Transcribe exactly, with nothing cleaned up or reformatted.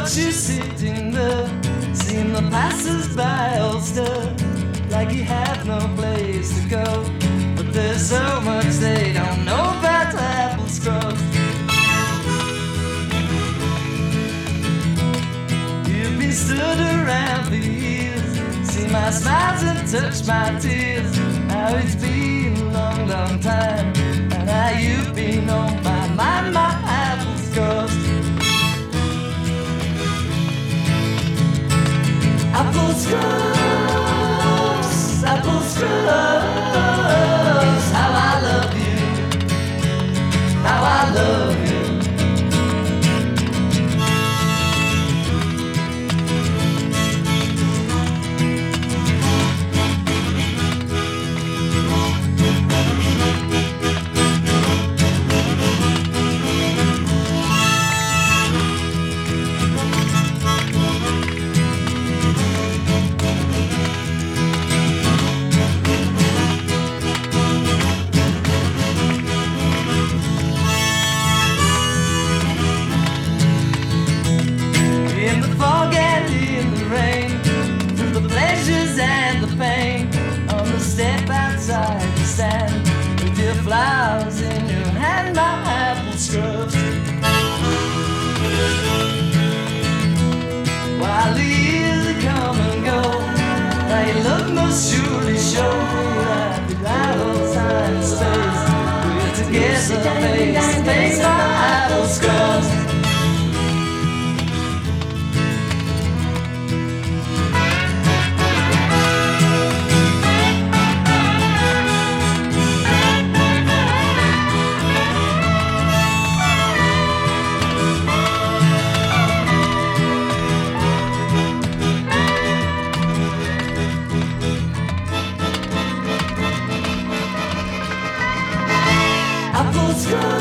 watch you sitting there, seeing the passers-by all stir, like you have no place to go. But there's so much they don't know about apple scrubs. You've been stood around for years, see my smiles and touch my tears. How it's been a long, long time, and how you've been on my mind, my apple scrubs. Apple scrubs, apple scrubs. How I love you, how I love you. And the pain on the step outside the stand, with your flowers in your hand, my apple scrubs. While the years come and go, now your love must surely show that without all time and space, we're together face to face, my apple scrubs. Apple scrubs.